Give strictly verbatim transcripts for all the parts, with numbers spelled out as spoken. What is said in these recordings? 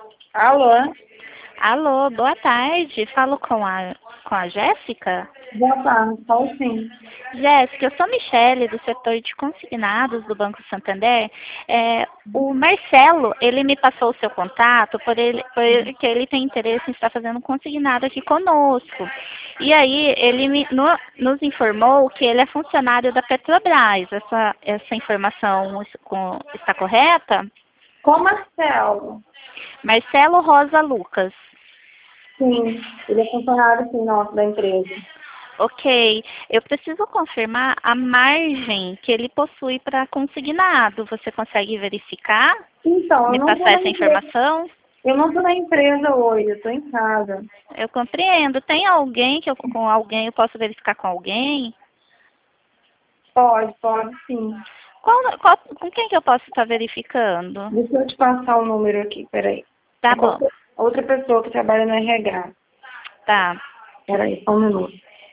Alô? Alô, boa tarde. Falo com a, com a Jéssica? Boa tarde, fala sim. Jéssica, eu sou Michele, do setor de consignados do Banco Santander. É, o Marcelo, ele me passou o seu contato por ele, porque ele tem interesse em estar fazendo um consignado aqui conosco. E aí, ele me, no- nos informou que ele é funcionário da Petrobras. Essa, essa informação es- com- está correta? Com Marcelo. Marcelo Rosa Lucas. Sim, ele é funcionário sim, nosso, da empresa. Ok, eu preciso confirmar a margem que ele possui para consignado. Você consegue verificar? Então, eu Me não tô passar na essa empresa. informação? Eu não tô na empresa hoje, eu tô em casa. Eu compreendo. Tem alguém que eu, com alguém eu posso verificar com alguém? Pode, pode sim. Qual, qual- com quem que eu posso estar verificando? Deixa eu te passar o número aqui, peraí. Tá É com bom, outra outra pessoa que trabalha no R H. tá. Peraí, só um minuto.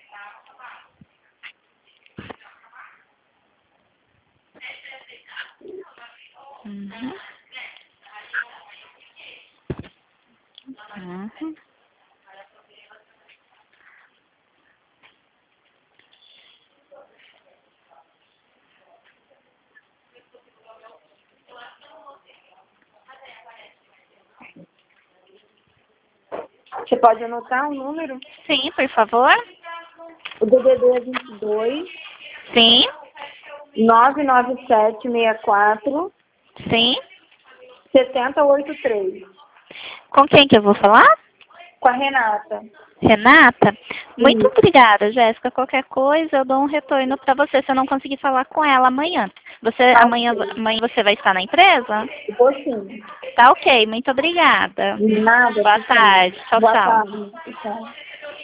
Uhum. Uhum. Você pode anotar o número? Sim, por favor. O D D D é vinte e dois, Sim, nove nove sete, seis quatro, sim. sete zero oito três. Com quem que eu vou falar? Com a Renata. Renata? Muito Isso. obrigada, Jéssica. Qualquer coisa eu dou um retorno para você se eu não conseguir falar com ela amanhã. Você Tá amanhã, ok. amanhã você vai estar na empresa? Vou sim. Tá ok, muito obrigada. Nada, Boa pessoal. tarde. Tchau, Boa tchau. tarde. Tchau.